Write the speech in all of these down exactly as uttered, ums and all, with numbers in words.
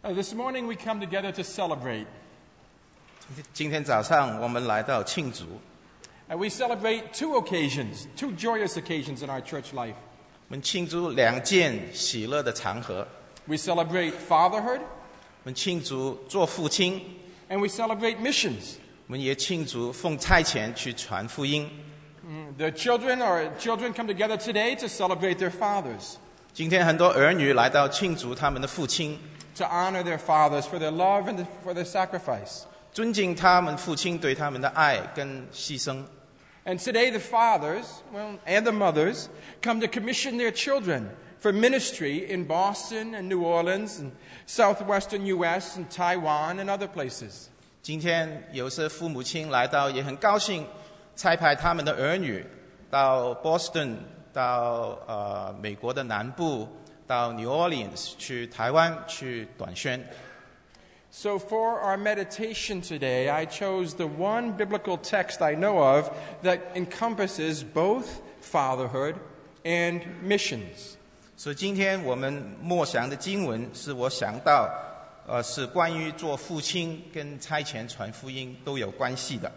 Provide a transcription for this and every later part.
Uh, this morning we come together to celebrate. 今天早上我们来到庆祝， And we celebrate two occasions, two joyous occasions in our church life. 我们庆祝两件喜乐的场合。 We celebrate fatherhood, 我们庆祝做父亲， and we celebrate missions. 我们也庆祝奉差遣去传福音。 Mm, The children or children come together today to celebrate their fathers, 今天很多儿女来到庆祝他们的父亲， to honor their fathers for their love and for their sacrifice. 尊敬他们父亲对他们的爱跟牺牲。 And today the fathers, well, and the mothers come to commission their children for ministry in Boston and New Orleans and southwestern U S and Taiwan and other places. 今天有些父母亲来到，也很高兴差派他们的儿女到 Boston， 到呃美国的南部，到 New Orleans 去台湾去短宣。 So for our meditation today, I chose the one biblical text I know of that encompasses both fatherhood and missions. 所以今天我们默想的经文是我想到，呃，是关于做父亲跟差遣传福音都有关系的。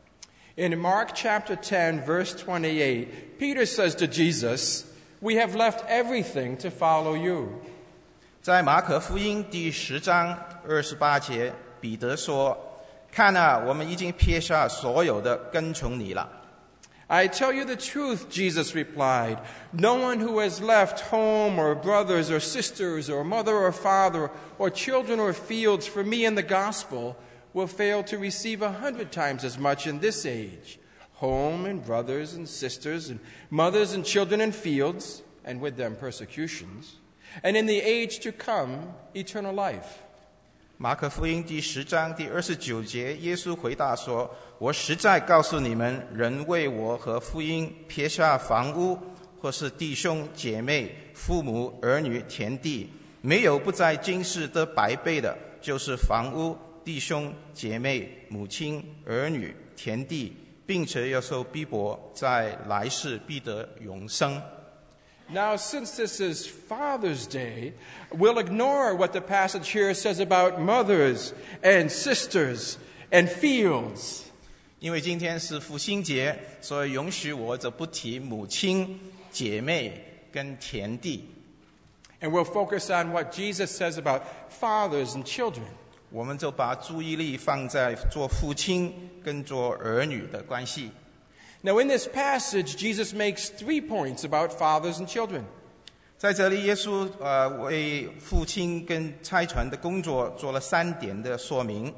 In Mark chapter ten, verse twenty-eight, Peter says to Jesus, "We have left everything to follow you." 在马可福音第十章二十八节，彼得说：“看啊，我们已经撇下所有的，跟从你了。” I tell you the truth, Jesus replied. No one who has left home or brothers or sisters or mother or father or children or fields for me in the gospel will fail to receive a hundred times as much in this age. Home and brothers and sisters and mothers and children and fields, and with them persecutions, and in the age to come, eternal life. 马可福音第十章第二十九节，耶稣回答说：“我实在告诉你们，人为我和福音撇下房屋，或是弟兄姐妹、父母、儿女、田地，没有不在今世得百倍的，就是房屋、弟兄姐妹、母亲、儿女、田地，并且要受逼迫，在来世必得永生。” Now, since this is Father's Day, we'll ignore what the passage here says about mothers and sisters and fields. 因为今天是父亲节，所以允许我这不提母亲、姐妹跟田地。 And we'll focus on what Jesus says about fathers and children. 我们就把注意力放在做父亲跟做儿女的关系。 Now, in this passage, Jesus makes three points about fathers and children. 在这里，耶稣呃为父亲跟差传的工作做了三点的说明。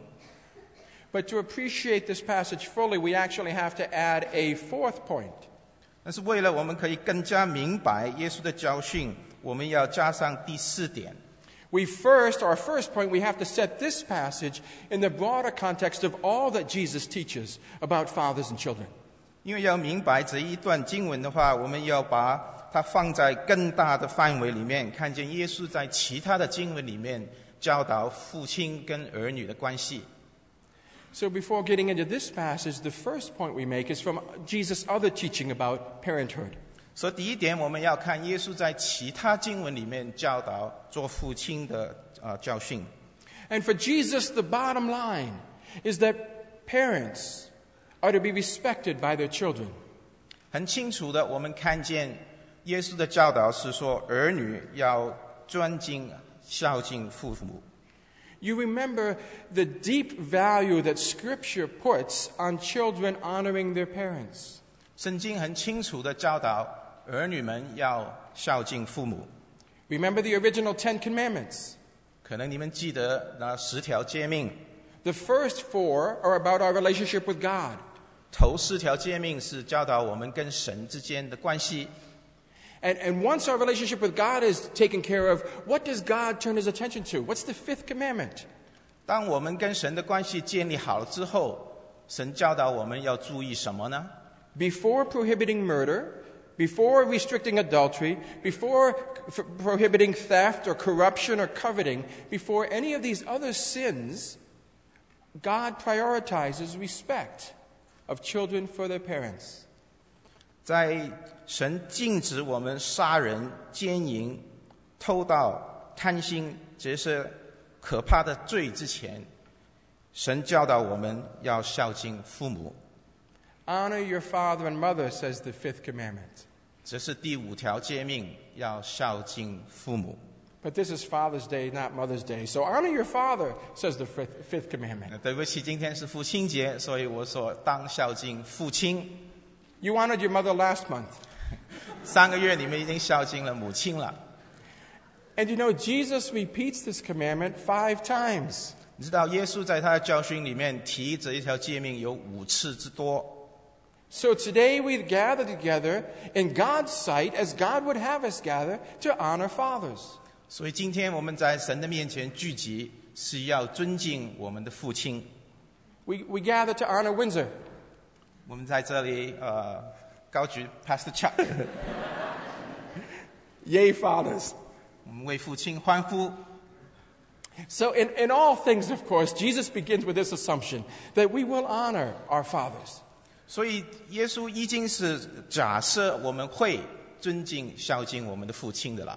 But to appreciate this passage fully, we actually have to add a fourth point. 但是为了我们可以更加明白耶稣的教训，我们要加上第四点。 We first, our first point, we have to set this passage in the broader context of all that Jesus teaches about fathers and children. 因为要明白这一段经文的话，我们要把它放在更大的范围里面，看见耶稣在其他的经文里面教导父亲跟儿女的关系。 So before getting into this passage, the first point we make is from Jesus' other teaching about parenthood. 所以第一点，我们要看耶稣在其他经文里面教导做父亲的呃教训。 And for Jesus, the bottom line is that parents are to be respected by their children. 很清楚的，我们看见耶稣的教导是说，儿女要尊敬、孝敬父母。 You remember the deep value that Scripture puts on children honoring their parents. 圣经很清楚的教导儿女们要孝敬父母。 Remember the original Ten Commandments. 可能你们记得那十条诫命， The first four are about our relationship with God. 头四条诫命是教导我们跟神之间的关系。 And, and once our relationship with God is taken care of, what does God turn his attention to? What's the fifth commandment? 当我们跟神的关系建立好了之后，神教导我们要注意什么呢？ Before prohibiting murder, before restricting adultery, before f- prohibiting theft or corruption or coveting, before any of these other sins, God prioritizes respect of children for their parents. 在神禁止我们杀人、奸淫、偷盗、贪心这些可怕的罪之前，神教导我们要孝敬父母。 Honor your father and mother, says the fifth commandment. 这是第五条诫命，要孝敬父母。 But this is Father's Day, not Mother's Day. So honor your father, says the fifth, fifth commandment. 对不起，今天是父亲节，所以我说当孝敬父亲。 You honored your mother last month. 上个月你们已经孝敬了母亲了。 And you know, Jesus repeats this commandment five times. 你知道耶稣在他的教训里面提这一条诫命有五次之多。 So today we gather together in God's sight as God would have us gather to honor fathers. 所以今天我们在神的面前聚集，是要尊敬我们的父亲。 We, we gather to honor Windsor. 我们在这里呃高举 Pastor Chuck， Yay, fathers. 我们为父亲欢呼。 So in, in all things, of course, Jesus begins with this assumption that we will honor our fathers. 所以耶稣已经是假设我们会尊敬孝敬我们的父亲的了。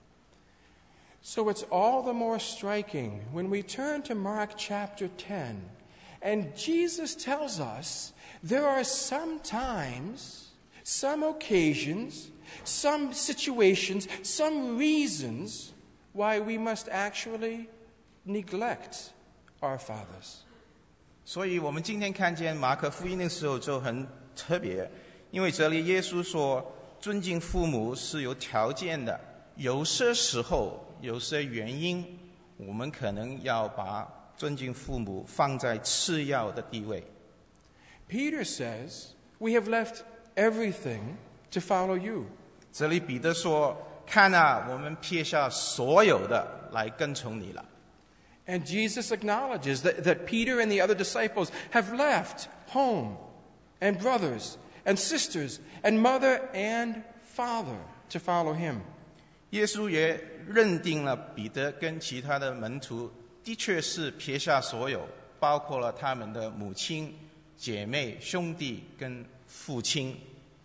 So it's all the more striking when we turn to Mark chapter ten, and Jesus tells us there are some times, some occasions, some situations, some reasons why we must actually neglect our fathers. 所以我们今天看见马可福音的时候就很特别，因为这里耶稣说尊敬父母是有条件的，有些时候有些原因我们可能要把尊敬父母放在次要的地位。 Peter says, we have left everything to follow you. 这里彼得说，看啊，我们撇下所有的来跟从你了。 And Jesus acknowledges that, that Peter and the other disciples have left home and brothers and sisters and mother and father to follow him. 耶稣也认定了彼得跟其他的门徒的确是撇下所有，包括了他们的母亲、姐妹、兄弟跟父亲。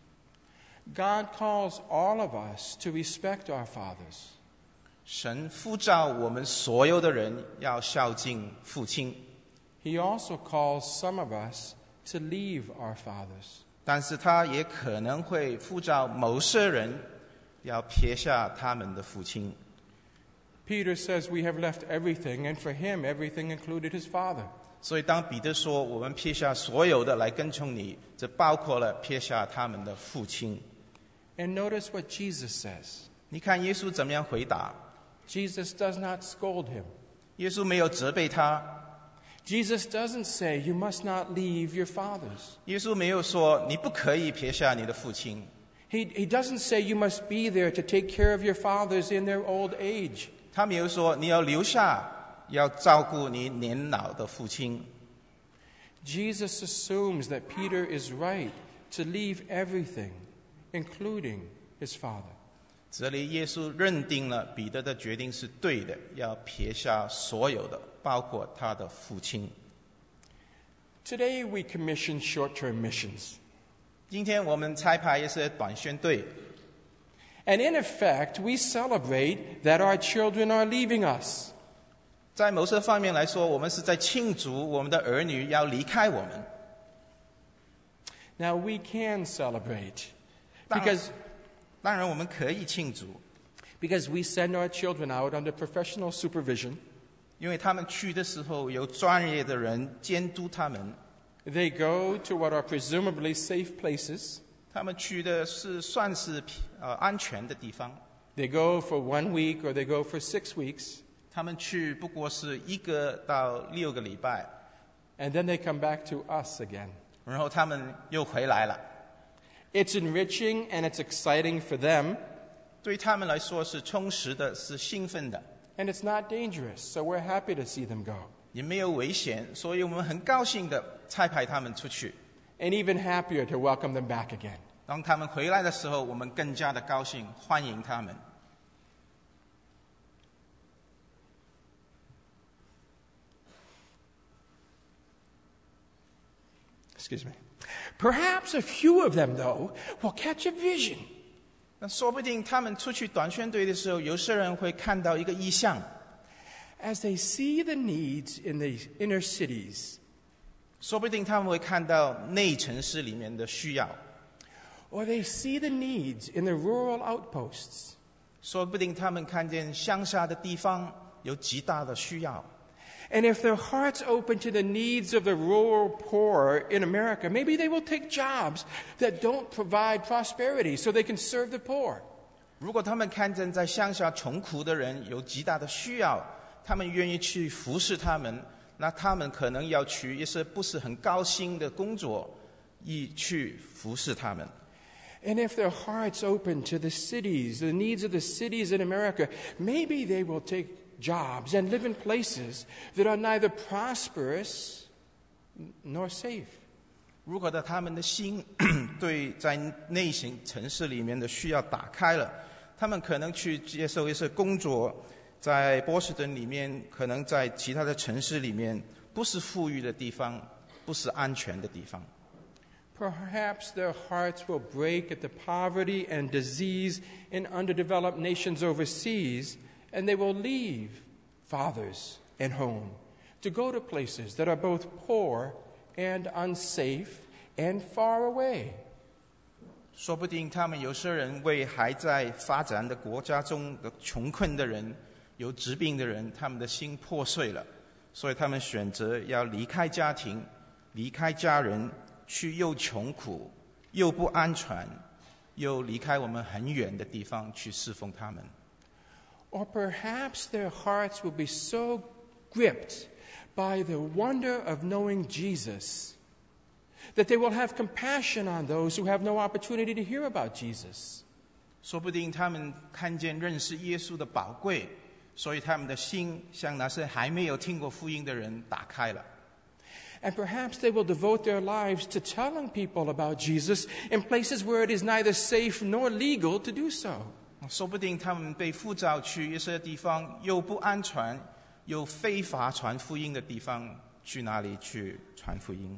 God calls all of us to respect our fathers. 神呼召我们所有的人要孝敬父亲。 He also calls some of us to leave our fathers. 但是他也可能会呼召某些人要撇下他们的父亲。 Peter says we have left everything, and for him, everything included his father. 所以当彼得说我们撇下所有的来跟从你，这包括了撇下他们的父亲。 And notice what Jesus says. 你看耶稣怎么样回答？ Jesus does not scold him. 耶稣没有责备他， Jesus doesn't say you must not leave your fathers. 耶稣没有说你不可以撇下你的父亲， He, he doesn't say you must be there to take care of your fathers in their old age. 他没有说你要留下，要照顾你年老的父亲。 Jesus assumes that Peter is right to leave everything, including his father. 这里耶稣认定了彼得的决定是对的，要撇下所有的，包括他的父亲。 Today we commission short-term missions. 今天我们差派一些短宣队， And in effect, we celebrate that our children are leaving us. 在某些方面来说，我们是在庆祝我们的儿女要离开我们。 Now we can celebrate because, 当然我们可以庆祝， because we send our children out under professional supervision. 因为他们去的时候有专业的人监督他们， They go to what are presumably safe places. 他们去的是算是呃安全的地方。 They go for one week or they go for six weeks, 他们去不过是一个到六个礼拜， and then they come back to us again. 然后他们又回来了。 It's enriching and it's exciting for them, 对他们来说是充实的，是兴奋的， and it's not dangerous, so we're happy to see them go. 也没有危险，所以我们很高兴的差派他们出去。 And even happier to welcome them back again. 当他们回来的时候，我们更加的高兴，欢迎他们。 Excuse me. Perhaps a few of them, though, will catch a vision. 那说不定他们出去短宣队的时候，有些人会看到一个异象。 as they see the needs in the inner cities, 说不定他们会看到内城市里面的需要， or they see the needs in the rural outposts, 说不定他们看见乡下的地方有极大的需要。 and if their hearts open to the needs of the rural poor in America, maybe they will take jobs that don't provide prosperity so they can serve the poor. 如果他们看见在乡下穷苦的人有极大的需要，他们愿意去服侍他们，那他们可能要去一些不是很高薪的工作，以去服侍他们。 And if their hearts open to the cities, the needs of the cities in America, maybe they will take jobs and live in places that are neither prosperous nor safe. 如果的他们的心对在内型城市里面的需要打开了，他们可能去接受一些工作，在波士顿里面，可能在其他的城市里面，不是富裕的地方，不是安全的地方。 Perhaps their hearts will break at the poverty and disease in underdeveloped nations overseas, and they will leave fathers and home to go to places that are both poor and unsafe and far away. 说不定他们有些人为还在发展的国家中的穷困的人、有疾病的人，他们的心破碎了，所以他们选择要离开家庭、离开家人，去又穷苦、又不安全、又离开我们很远的地方去侍奉他们。 Or perhaps their hearts will be so gripped by the wonder of knowing Jesus that they will have compassion on those who have no opportunity to hear about Jesus. 说不定他们看见认识耶稣的宝贵，所以他们的心向那些还没有听过福音的人打开了。 And perhaps they will devote their lives to telling people about Jesus in places where it is neither safe nor legal to do so. 说不定他们被呼召去一些地方又不安全又非法传福音的地方，去哪里去传福音？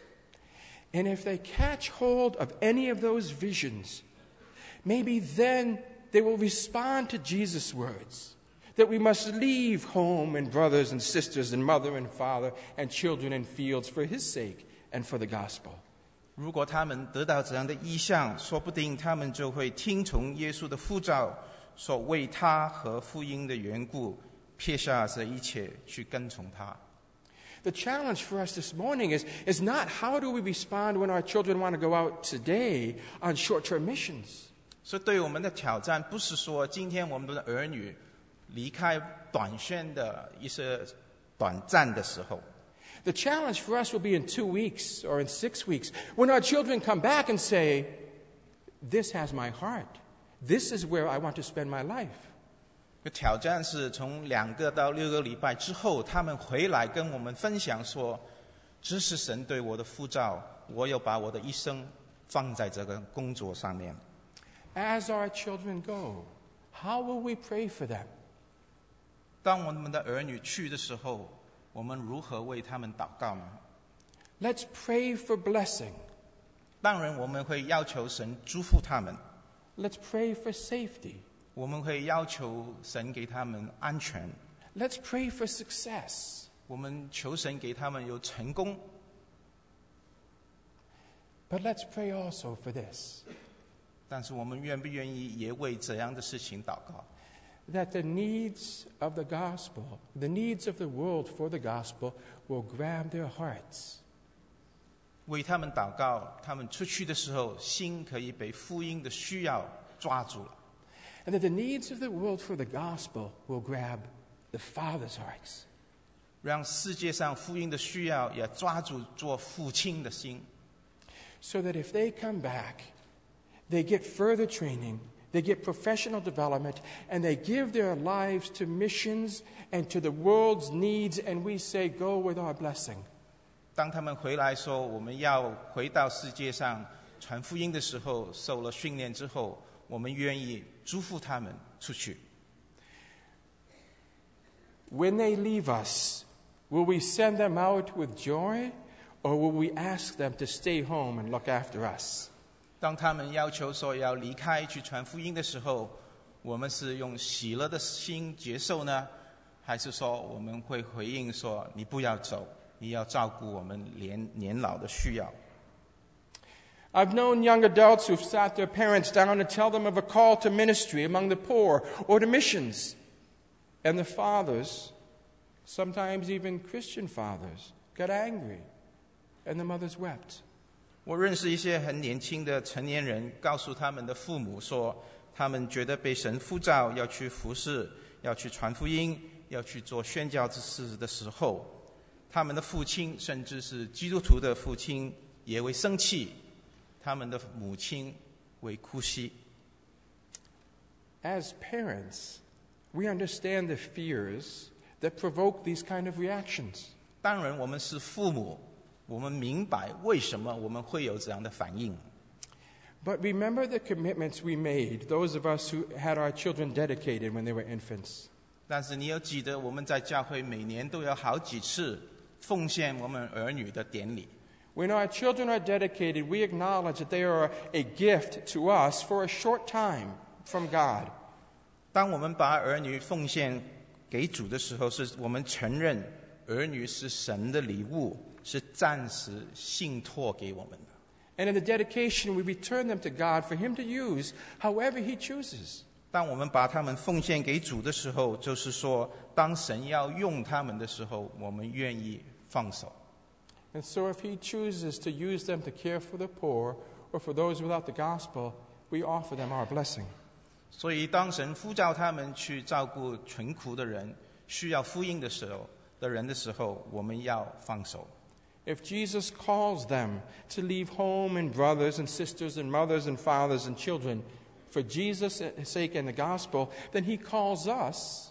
And if they catch hold of any of those visions, maybe then they will respond to Jesus' words that we must leave home and brothers and sisters and mother and father and children and fields for his sake and for the gospel. 如果他们得到这样的意向，说不定他们就会听从耶稣的呼召，说为他和福音的缘故，撇下这一切去跟从他。 The challenge for us this morning is, is not how do we respond when our children want to go out today on short-term missions. 所以对我们的挑战不是说今天我们的儿女离开短宣的一些短暂的时候。 The challenge for us will be in two weeks or in six weeks when our children come back and say, this has my heart. This is where I want to spend my life. 挑战是从两个到六个礼拜之后，他们回来跟我们分享说，这是神对我的呼召，我要把我的一生放在这个工作上面。 As our children go, how will we pray for them? 当我们的儿女去的时候，我们如何为他们祷告呢？ Let's pray for blessing. 当然，我们会要求神祝福他们， Let's pray for safety. 我们会要求神给他们安全， Let's pray for success. 我们求神给他们有成功。 But let's pray also for this, 但是我们愿不愿意也为这样的事情祷告？ that the needs of the gospel, the needs of the world for the gospel, will grab their hearts. 为他们祷告，他们出去的时候，心可以被福音的需要抓住了。 And that the needs of the world for the gospel will grab the Father's hearts. 让世界上福音的需要也抓住做父亲的心。 So that if they come back, they get further training, they get professional development, and they give their lives to missions and to the world's needs, and we say, go with our blessing. 当他们回来说我们要回到世界上传福音的时候，受了训练之后，我们愿意祝福他们出去。 When they leave us, will we send them out with joy, or will we ask them to stay home and look after us? 当他们要求说要离开去传福音的时候，我们是用喜乐的心接受呢， 还是说我们会回应说你不要走，你要照顾我们年年老的需要？ I've known young adults who've sat their parents down to tell them of a call to ministry among the poor or to missions. And the fathers, sometimes even Christian fathers, got angry, and the mothers wept. 我认识一些很年轻的成年人，告诉他们的父母说，他们觉得被神呼召要去服侍，要去传福音，要去做宣教之事的时候，他们的父亲，甚至是基督徒的父亲，也会生气，他们的母亲会哭泣。 As parents, we understand the fears that provoke these kind of reactions. 当然，我们是父母，我们明白为什么我们会有这样的反应。 But remember the commitments we made, those of us who had our children dedicated when they were infants. 但是你要记得，我们在教会每年都有好几次奉献我们儿女的典礼。 When our children are dedicated, we acknowledge that they are a gift to us for a short time from God. 当我们把儿女奉献给主的时候，是我们承认儿女是神的礼物，是暂时信托给我们的。 And in the dedication, we return them to God for Him to use however He chooses. 当我们把他们奉献给主的时候，就是说，当神要用他们的时候，我们愿意放手。 And so if He chooses to use them to care for the poor or for those without the gospel, we offer them our blessing. 所以，当神呼召他们去照顾穷苦的人、需要福音的时候的人的时候，我们要放手。 If Jesus calls them to leave home and brothers and sisters and mothers and fathers and children for Jesus' sake and the gospel, then He calls us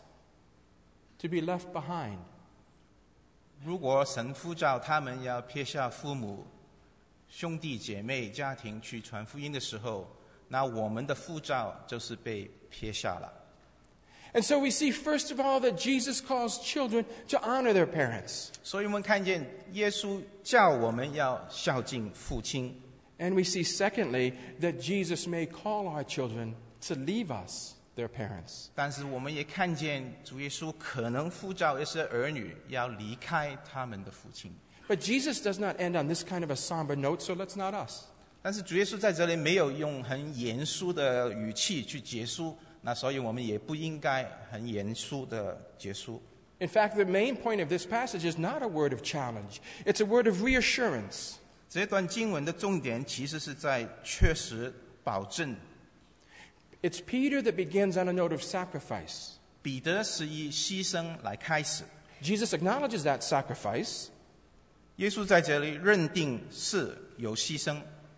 to be left behind. 如果神呼召他们要撇下父母、兄弟姐妹、家庭去传福音的时候，那我们的呼召就是被撇下了。 And so we see, first of all, that Jesus calls children to honor their parents. 所以我们看见耶稣叫我们要孝敬父亲。 And we see, secondly, that Jesus may call our children to leave us, their parents. 但是我们也看见主耶稣可能呼召一些儿女要离开他们的父亲。 But Jesus does not end on this kind of a somber note, so let's not us. 但是主耶稣在这里没有用很严肃的语气去结束，那所以我们也不应该很严肃的结束。 In fact, the main point of this passage is not a word of challenge. It's a word of reassurance. 这段经文的重点其实是在确实保证。 It's Peter that begins on a note of sacrifice. 彼得是以牺牲来开始。 Jesus acknowledges that sacrifice. 耶稣在这里认定是有牺牲。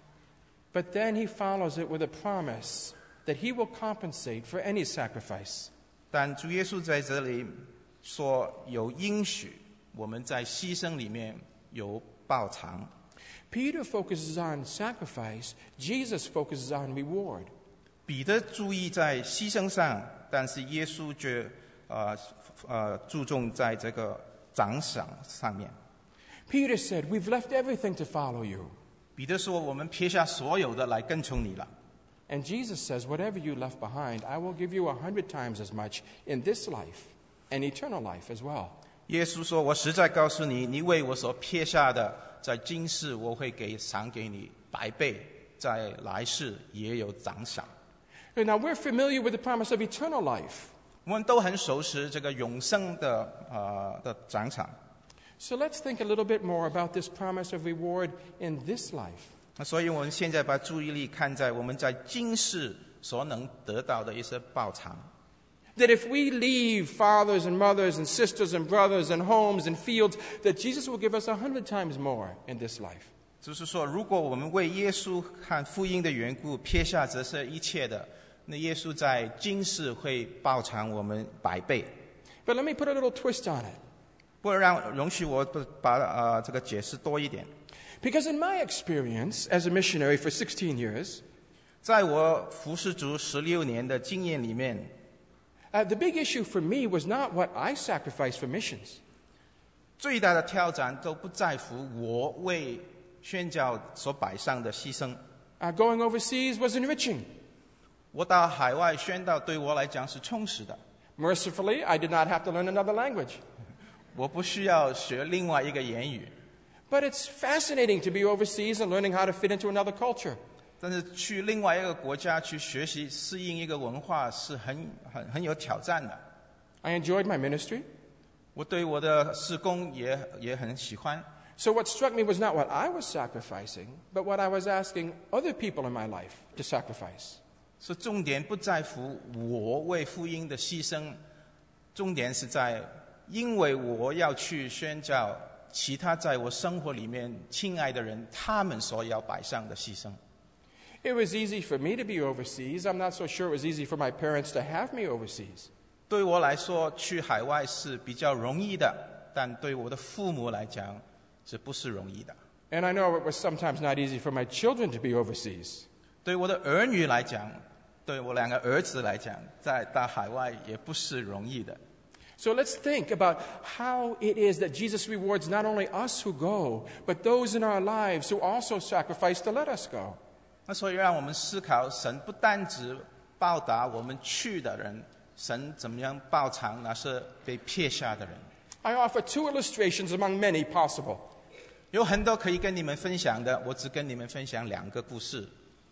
But then he follows it with a promise that he will compensate for any sacrifice. 但主耶稣在这里说有应许，我们在牺牲里面有报偿。 Peter focuses on sacrifice. Jesus focuses on reward. 彼得注意在牺牲上，但是耶稣却呃呃注重在这个奖赏上面。 Peter said, "We've left everything to follow you." 彼得说：“我们撇下所有的来跟从你了。” And Jesus says, "Whatever you left behind, I will give you a hundred times as much in this life and eternal life as well." 耶稣说：“我实在告诉你，你为我所撇下的，在今世我会给赏给你百倍，在来世也有奖赏。” Now we're familiar with the promise of eternal life. 我们都很熟悉这个永生的呃的奖赏。 So let's think a little bit more about this promise of reward in this life. 那所以我们现在把注意力看在我们在今世所能得到的一些报偿。 That if we leave fathers and mothers and sisters and brothers and homes and fields, that Jesus will give us a hundred times more in this life. 就是说，如果我们为耶稣和福音的缘故撇下这些一切的，那耶稣在今世会报偿我们百倍。 But let me put a little twist on it. 不让容许我把呃这个解释多一点。 Because in my experience as a missionary for sixteen years, 在我服侍主十六年的经验里面， uh, the big issue for me was not what I sacrificed for missions. 最大的挑战都不在乎我为宣教所摆上的牺牲。 Uh, going overseas was enriching. 我到海外宣道对我来讲是充实的。 Mercifully, I did not have to learn another language. 我不需要学另外一个言语。 But it's fascinating to be overseas and learning how to fit into another culture. 但是去另外一个国家去学习适应一个文化是很很很有挑战的。 I enjoyed my ministry. 我对我的事工也也很喜欢。 So what struck me was not what I was sacrificing, but what I was asking other people in my life to sacrifice. 所以重点不在乎我为福音的牺牲，重点是在因为我要去宣教，其他在我生活里面亲爱的人，他们所要摆上的牺牲。 It was easy for me to be overseas. I'm not so sure it was easy for my parents to have me overseas. 对我来说，去海外是比较容易的，但对我的父母来讲，这不是容易的。 And I know it was sometimes not easy for my children to be overseas. 对我的儿女来讲，对我两个儿子来讲，在到海外也不是容易的。 So let's think about how it is that Jesus rewards not only us who go, but those in our lives who also sacrifice to let us go. 那所以让我们思考，神不单只报答我们去的人，神怎么样报偿那些被撇下的人。 I offer two illustrations among many possible. 有很多可以跟你们分享的，我只跟你们分享两个故事。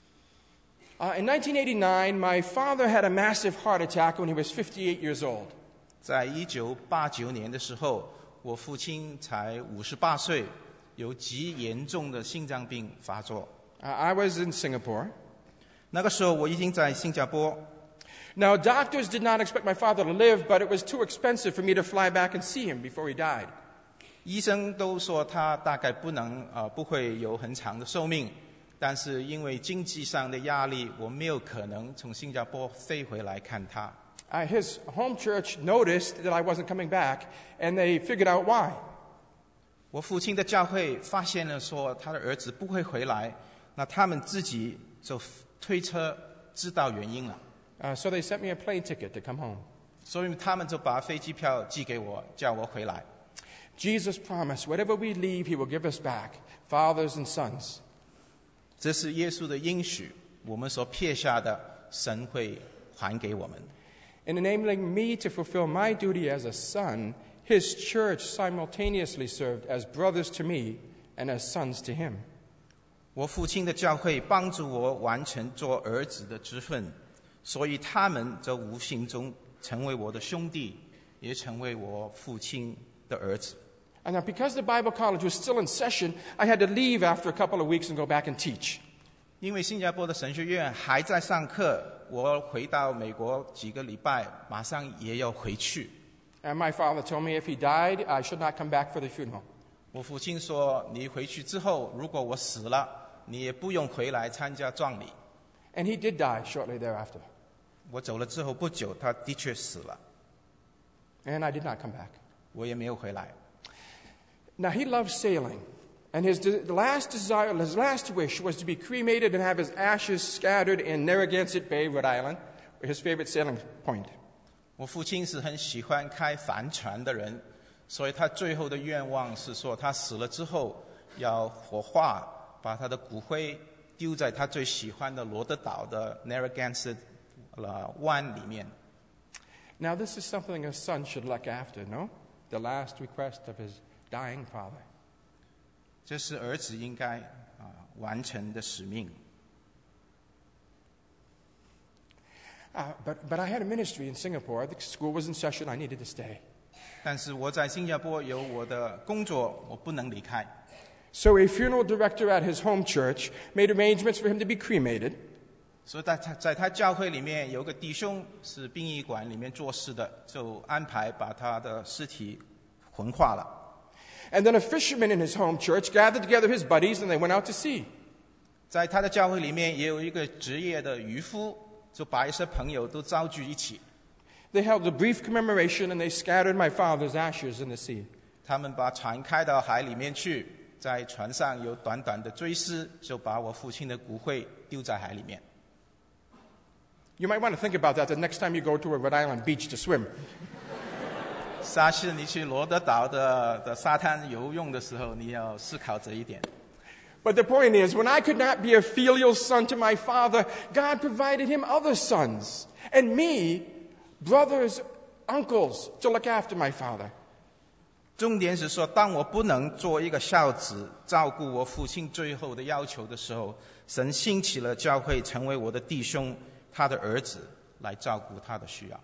Uh, in nineteen eighty-nine, my father had a massive heart attack when he was fifty-eight years old. 在一九八九年的时候，我父亲才五十八岁，有极严重的心脏病发作。 Uh, I was in Singapore. 那个时候我已经在新加坡。 Now, doctors did not expect my father to live, but it was too expensive for me to fly back and see him before he died. 医生都说他大概不能呃不会有很长的寿命，但是因为经济上的压力，我没有可能从新加坡飞回来看他。 Uh, his home church noticed that I wasn't coming back, and they figured out why. 我父亲的教会发现了说他的儿子不会回来，那他们自己就推测知道原因了。 Uh, so they sent me a plane ticket to come home. 所以他们就把飞机票寄给我，叫我回来。 Jesus promised, whatever we leave, he will give us back, fathers and sons. 这是耶稣的应许，我们所撇下的，神会还给我们。 In enabling me to fulfill my duty as a son, his church simultaneously served as brothers to me and as sons to him. 我父亲的教会帮助我完成做儿子的职分，所以他们就无形中成为我的兄弟，也成为我父亲的儿子。 And now, because the Bible college was still in session, I had to leave after a couple of weeks and go back and teach. 因为新加坡的神学院还在上课，我回到美国几个礼拜，马上也要回去。 And my father told me if he died, I should not come back for the funeral. 我父亲说：“你回去之后，如果我死了，你也不用回来参加葬礼。” And he did die shortly thereafter. 我走了之后不久，他的确死了， And I did not come back. 我也没有回来。 Now, he loved sailing, and his de- last desire, his last wish was to be cremated and have his ashes scattered in Narragansett Bay, Rhode Island, his favorite sailing point. 我父亲是很喜欢开帆船的人，所以他最后的愿望是说，他死了之后要火化，把他的骨灰丢在他最喜欢的罗德岛的 Narragansett 湾里面。 Now, this is something a son should look after, no? The last request of his dying father. 这是儿子应该啊完成的使命。 Uh, but, but I had a ministry in Singapore. The school was in session. I needed to stay. 但是我在新加坡有我的工作，我不能离开。 So a funeral director at his home church made arrangements for him to be cremated. 所以在他在他教会里面有个弟兄是殡仪馆里面做事的，就安排把他的尸体焚化了。 And then a fisherman in his home church gathered together his buddies and they went out to sea. 在他的教会里面也有一个职业的渔夫，就把一些朋友都召集一起。 They held a brief commemoration and they scattered my father's ashes in the sea. 他们把船开到海里面去，在船上有短短的追思，就把我父亲的骨灰丢在海里面。 You might want to think about that the next time you go to a Rhode Island beach to swim. 下次你去罗德岛的的沙滩游泳的时候，你要思考这一点。 But the point is, when I could not be a filial son to my father, God provided him other sons. And me, brothers uncles to look after my father. 重点是说，当我不能做一个孝子，照顾我父亲最后的要求的时候，神兴起了教会，成为我的弟兄，他的儿子，来照顾他的需要。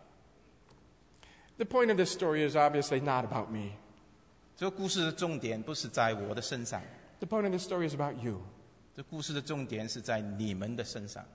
The point of this story is obviously not about me. 这个故事的重点不是在我的身上， The point of this story is about you. 这故事的重点是在你们的身上。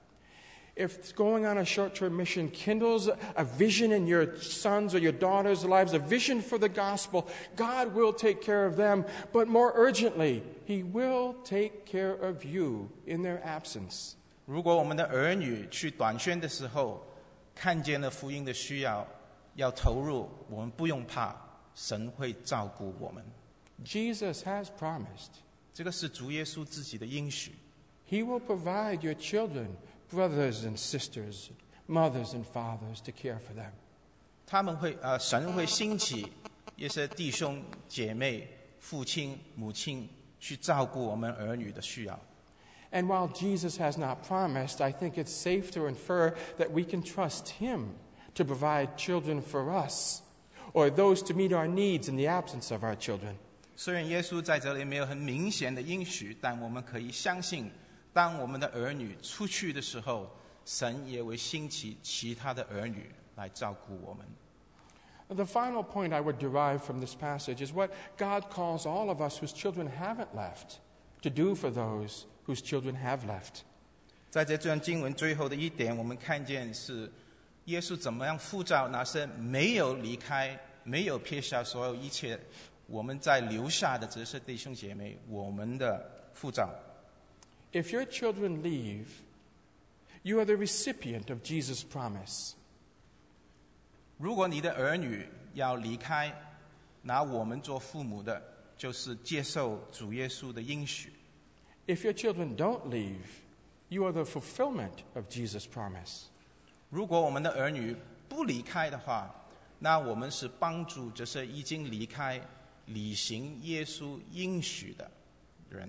If going on a short-term mission kindles a vision in your sons or your daughters' lives, a vision for the gospel, God will take care of them. But more urgently, He will take care of you in their absence. 如果我们的儿女去短宣的时候，看见了福音的需要，要投入，我们不用怕，神会照顾我们。 Jesus has promised. 这个是主耶稣自己的应许。 He will provide your children, brothers and sisters, mothers and fathers to care for them. 他们会呃，神会兴起一些弟兄姐妹、父亲、母亲去照顾我们儿女的需要。 And while Jesus has not promised, I think it's safe to infer that we can trust Him to provide children for us, or those to meet our needs in the absence of our children. 虽然耶稣在这里没有很明显的应许，但我们可以相信，当我们的儿女出去的时候，神也会兴起其他的儿女来照顾我们。 The final point I would derive from this passage is what God calls all of us whose children haven't left to do for those whose children have left. 在这段经文最后的一点，我们看见是耶稣怎么样呼召那些没有离开、没有撇下所有一切，我们在留下的这些弟兄姐妹，我们的呼召。 If your children leave, you are the recipient of Jesus' promise. 如果你的儿女要离开，拿我们做父母的，就是接受主耶稣的应许。 If your children don't leave, you are the fulfillment of Jesus' promise. 如果我们的儿女不离开的话，那我们是帮助这些已经离开、履行耶稣应许的人。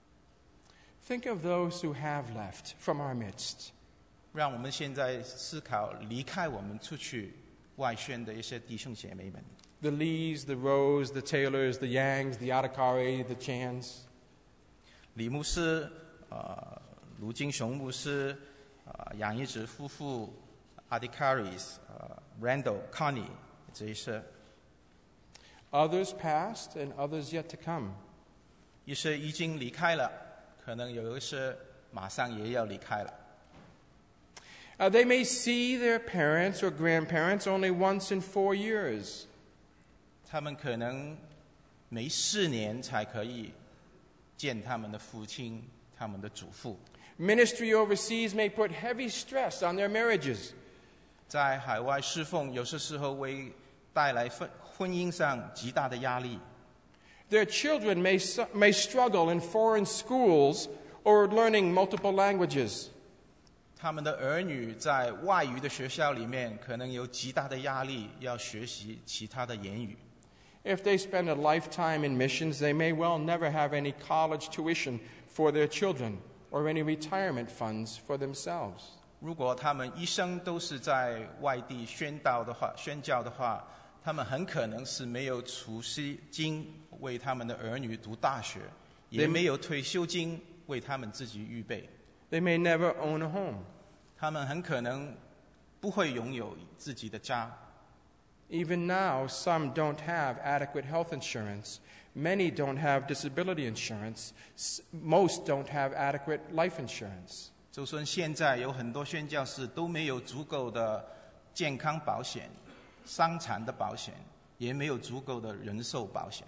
Think of those who have left from our midst. 让我们现在思考离开我们出去外宣的一些弟兄姐妹们。 The Lees, the Rose, the Taylors, the Yangs, the Adhikari, the Chans. 李牧师、呃，卢金雄牧师、呃，杨一直夫妇、Adhikaris、呃 Randall、Connie 这些。 Others past and others yet to come. 一些已经离开了，可能有一些马上也要离开了。 Uh, they may see their parents or grandparents only once in four years. 他们可能每四年才可以见他们的父亲、他们的祖父。 Ministry overseas may put heavy stress on their marriages. 在海外侍奉，有些时候会带来婚婚姻上极大的压力。 Their children may, su- may struggle in foreign schools or learning multiple languages. 他们的儿女在外语的学校里面，可能有极大的压力，要学习其他的言语。 If they spend a lifetime in missions, they may well never have any college tuition for their children or any retirement funds for themselves. 如果他们一生都是在外地宣道的话、宣教的话，他们很可能是没有储蓄金为他们的儿女读大学，也没有退休金为他们自己预备。 They may never own a home. 他们很可能不会拥有自己的家。 Even now, some don't have adequate health insurance. Many don't have disability insurance. S- Most don't have adequate life insurance. 就算现在有很多宣教士都没有足够的健康保险、伤残的保险，也没有足够的人寿保险。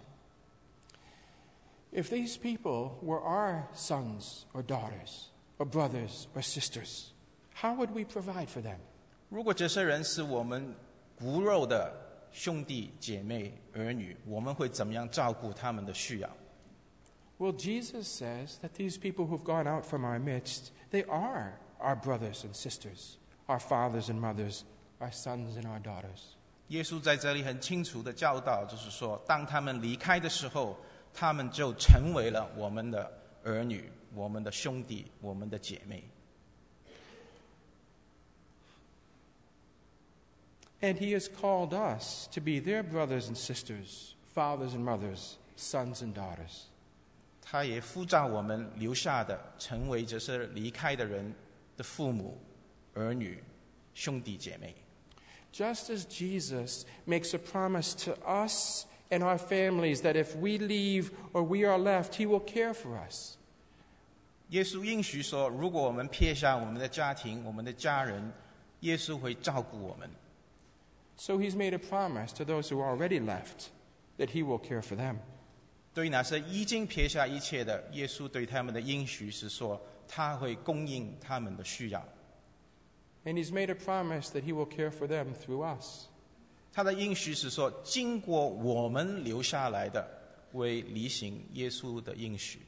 If these people were our sons or daughters, or brothers or sisters, how would we provide for them? 如果这些人是我们骨肉的兄弟姐妹儿女，我们会怎么样照顾他们的需要？ Well, Jesus says that these people who've gone out from our midst, they are our brothers and sisters, our fathers and mothers, our sons and our daughters. 耶稣在这里很清楚的教导，就是说，当他们离开的时候，他们就成为了我们的儿女、我们的兄弟、我们的姐妹。 And he has called us to be their brothers and sisters, fathers and mothers, sons and daughters. 他也呼召我们留下的，成为这些离开的人的父母、儿女、兄弟姐妹。 Just as Jesus makes a promise to us and our families that if we leave or we are left, he will care for us. 耶稣应许说，如果我们撇下我们的家庭、我们的家人，耶稣会照顾我们。 So he's made a promise to those who are already left that he will care for them. 对那些已经撇下一切的，耶稣对他们的应许是说，他会供应他们的需要。 And he's made a promise that he will care for them through us. 他的应许是说，经过我们留下来的，为履行耶稣的应许。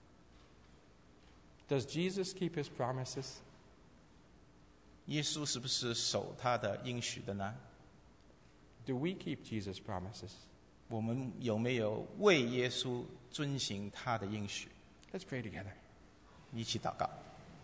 Does Jesus keep his promises? 耶稣是不是守他的应许的呢？ Do we keep Jesus' promises? 我们有没有为耶稣遵行他的应许？ Let's pray together. 一起祷告。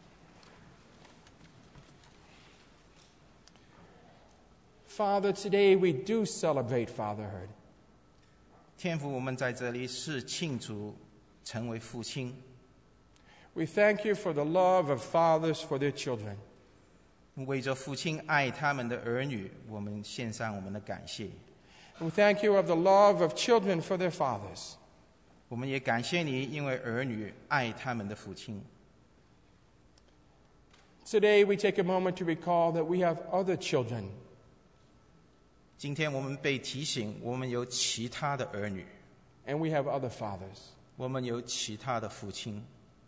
Father, today we do celebrate fatherhood. 天父，我们在这里是庆祝成为父亲。 We thank you for the love of fathers for their children. 为着父亲爱他们的儿女，我们献上我们的感谢。 We thank you of the love of children for their fathers. 我们也感谢你，因为儿女爱他们的父亲。 Today we take a moment to recall that we have other children. 今天我们被提醒，我们有其他的儿女， And we have other fathers. 我们有其他的父亲。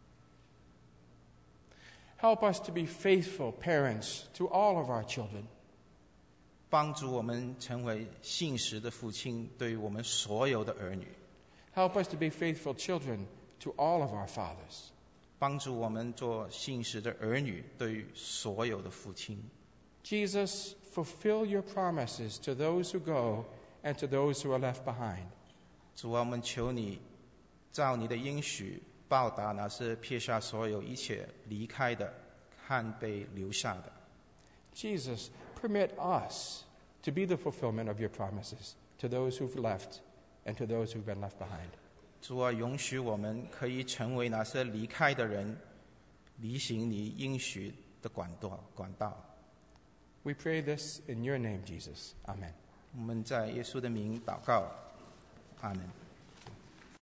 Help us to be faithful parents to all of our children. 帮助我们成为信实的父亲，对于我们所有的儿女。 Help us to be faithful children to all of our fathers. 帮助我们做信实的儿女，对于所有的父亲。 Jesus, fulfill your promises to those who go and to those who are left behind. 主啊，我们求你照你的应许报答那些撇下所有一切离开的和被留下的。 Jesus, permit us to be the fulfillment of your promises to those who've left and to those who've been left behind. 主啊，允许我们可以成为那些离开的人，履行你应许的管道。管道。 We pray this in your name, Jesus. Amen. 我们在耶稣的名祷告，阿门。